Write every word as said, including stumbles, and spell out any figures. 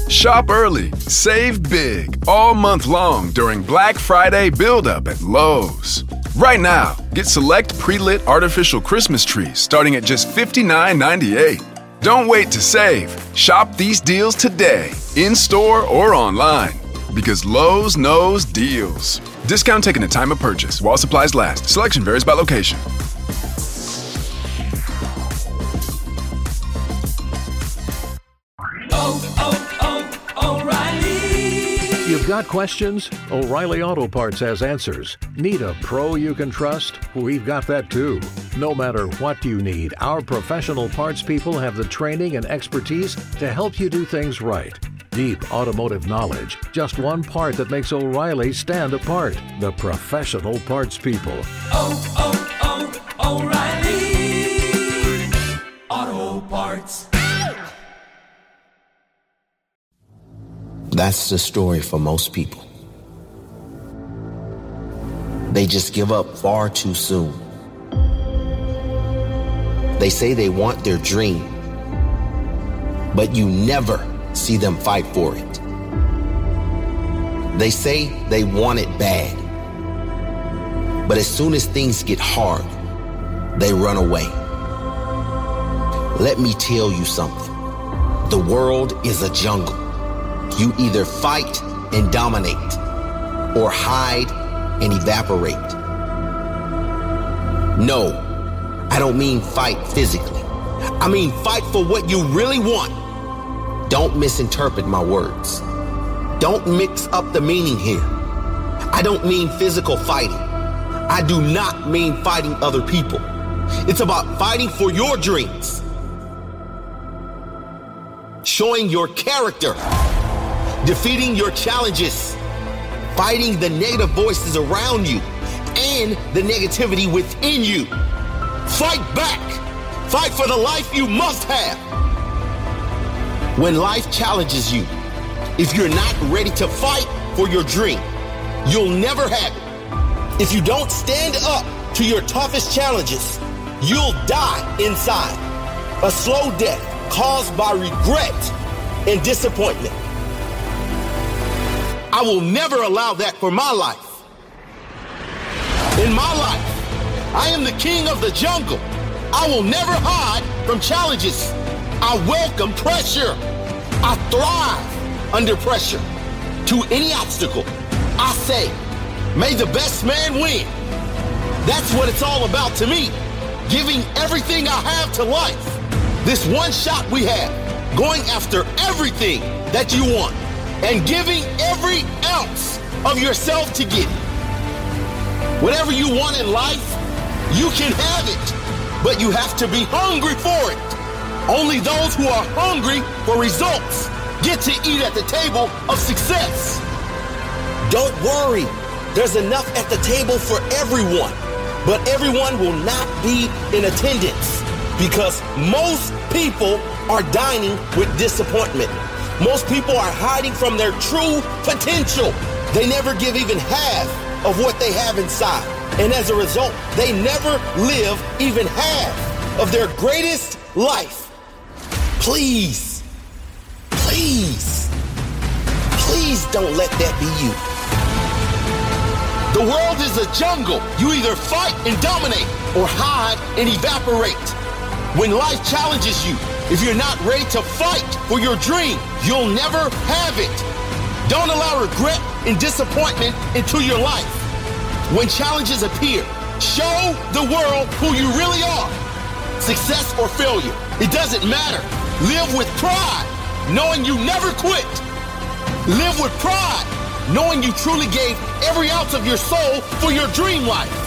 Shop early, save big, all month long during Black Friday build-up at Lowe's. Right now, get select pre-lit artificial Christmas trees starting at just fifty-nine ninety-eight. Don't wait to save. Shop these deals today, in-store or online, because Lowe's knows deals. Discount taken at time of purchase while supplies last. Selection varies by location. You've got questions? O'Reilly Auto Parts has answers. Need a pro you can trust? We've got that too. No matter what you need, our professional parts people have the training and expertise to help you do things right. Deep automotive knowledge. Just one part that makes O'Reilly stand apart. The professional parts people. Oh, oh, oh, O'Reilly Auto Parts. That's the story for most people. They just give up far too soon. They say they want their dream, but you never see them fight for it. They say they want it bad, but as soon as things get hard, they run away. Let me tell you something. The world is a jungle. You either fight and dominate or hide and evaporate. No, I don't mean fight physically. I mean fight for what you really want. Don't misinterpret my words. Don't mix up the meaning here. I don't mean physical fighting. I do not mean fighting other people. It's about fighting for your dreams. Showing your character. Defeating your challenges, fighting the negative voices around you and the negativity within you. Fight back. Fight for the life you must have. When life challenges you, if you're not ready to fight for your dream, you'll never have it. If you don't stand up to your toughest challenges, you'll die inside. A slow death caused by regret and disappointment. I will never allow that for my life. In my life, I am the king of the jungle. I will never hide from challenges. I welcome pressure. I thrive under pressure. To any obstacle, I say, may the best man win. That's what it's all about to me. Giving everything I have to life. This one shot we have, going after everything that you want. And giving every ounce of yourself to get it. Whatever you want in life, you can have it, but you have to be hungry for it. Only those who are hungry for results get to eat at the table of success. Don't worry, there's enough at the table for everyone, but everyone will not be in attendance because most people are dining with disappointment. Most people are hiding from their true potential. They never give even half of what they have inside. And as a result, they never live even half of their greatest life. Please, please, please don't let that be you. The world is a jungle. You either fight and dominate or hide and evaporate. When life challenges you, if you're not ready to fight for your dream, you'll never have it. Don't allow regret and disappointment into your life. When challenges appear, show the world who you really are. Success or failure, it doesn't matter. Live with pride, knowing you never quit. Live with pride, knowing you truly gave every ounce of your soul for your dream life.